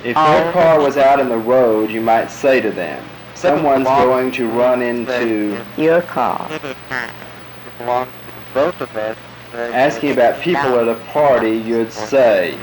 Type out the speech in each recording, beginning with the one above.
If their car was out in the road, you might say to them, someone's going to run into your car. Both of us. Asking about people at a party, you'd say,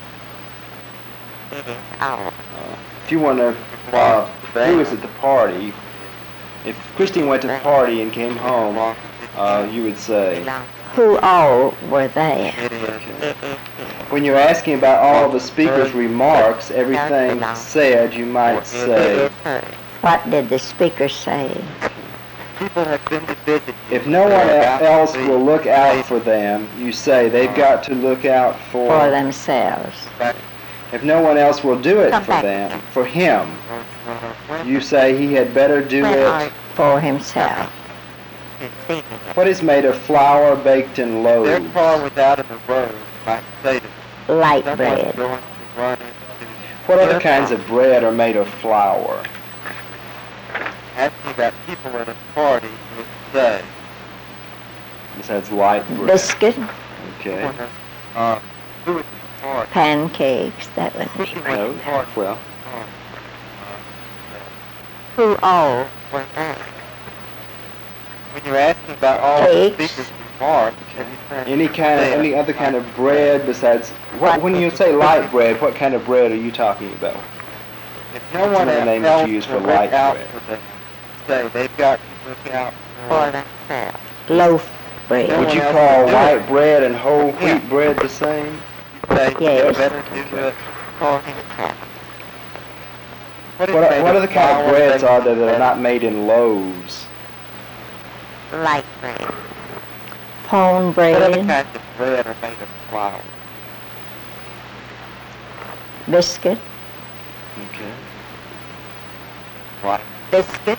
if you want to, who was at the party, if Christine went to the party and came home, you would say, who all were there? Okay. When you're asking about all the speaker's remarks, everything said, you might say, what did the speaker say? People have been to visit you. If no one else will look out for them, you say they've got to look out for themselves. If no one else will do it for them, for him, you say he had better do it for himself. What is made of flour baked in loaves? Their car was out in the road, might say to light bread. What other kinds of bread are made of flour? Asking about people at a party, you would say. Besides light bread. Biscuit. Okay. Who was at the party? Pancakes. That would be. No. Well. Who all were there? When you're asking about all the speakers' remarks, any other kind of bread besides when you say light bread, what kind of bread are you talking about? If no one else used for light bread. Say they've got to look out for themselves. Loaf bread. Would you call white bread and whole wheat bread the same? Yes. Better do it for himself. What other kind of breads are there that are not made in loaves? Light bread. Corn bread. What other kinds of bread are made of flour? Biscuit. Okay. What? Biscuit.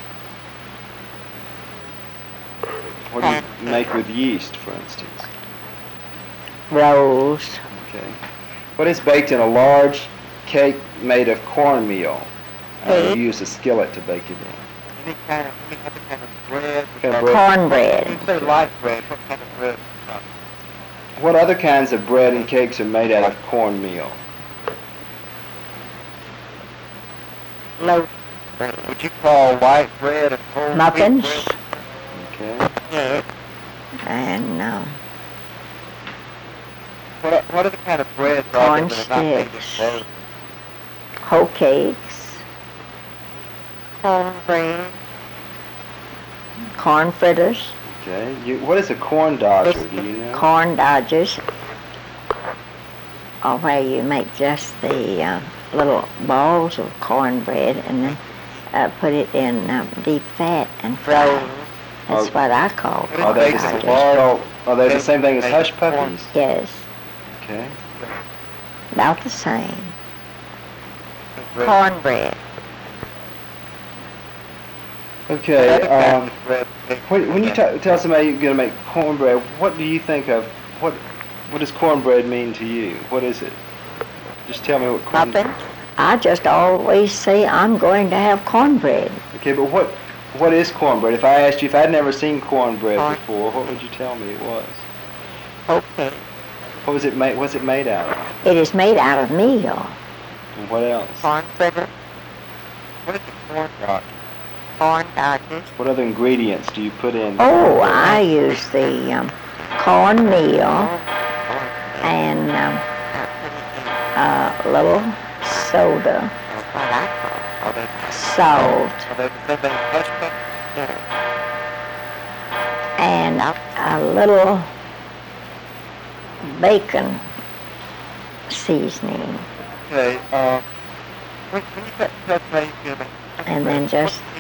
What do you make with yeast, for instance? Rolls. Okay. What is baked in a large cake made of cornmeal? You use a skillet to bake it in. Any other kind of bread? Cornbread. You say light bread. What kind of bread? What other kinds of bread and cakes are made out of cornmeal? Loaf bread. Would you call white bread and whole muffins? Wheat bread? Okay. Yes. And what other kind of breads corn are there that are not made in sticks, loaves? whole cakes, cornbread, corn fritters. Okay. What is a corn dodger? Do you know? Corn dodgers, or where you make just the little balls of cornbread and then put it in deep fat and fry. That's what I call corn dodgers. Are they the same thing as hush puppies? Yes. Okay. About the same. Cornbread. Okay. When you tell somebody you're going to make cornbread, what do you think of? What does cornbread mean to you? What is it? Just tell me what cornbread. Muffins. I just always say I'm going to have cornbread. Okay, but what is cornbread? If I asked you if I'd never seen cornbread before, what would you tell me it was? Okay. What was it made? What's it made out of? It is made out of meal. And what else? Corn fritter. What is a corn dodger? Corn dodgers. What other ingredients do you put in? Oh, I use the cornmeal and a little soda, salt, and a little bacon seasoning. Okay, when you tell somebody you're going to make and then just